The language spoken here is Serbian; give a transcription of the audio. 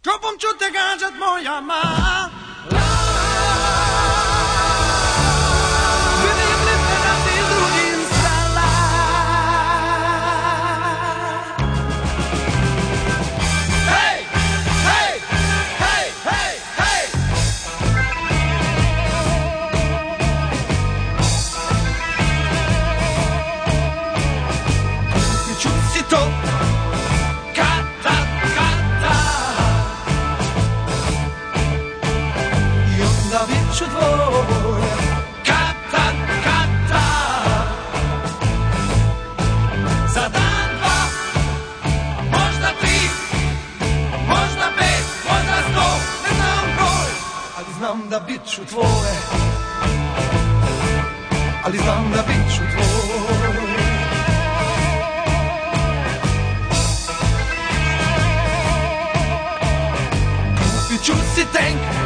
Čopom ću te gađat moja ma. Vidim li te da ti s drugim stala. Hej, hej, hej, hej, hej. Kupit ću si to. Biću tvoj kad tad za dan, dva, možda tri, možda pet, možda 100, ne znam broj, ali znam da biću tvoj, ali znam da biću tvoj. Kupit ću si tank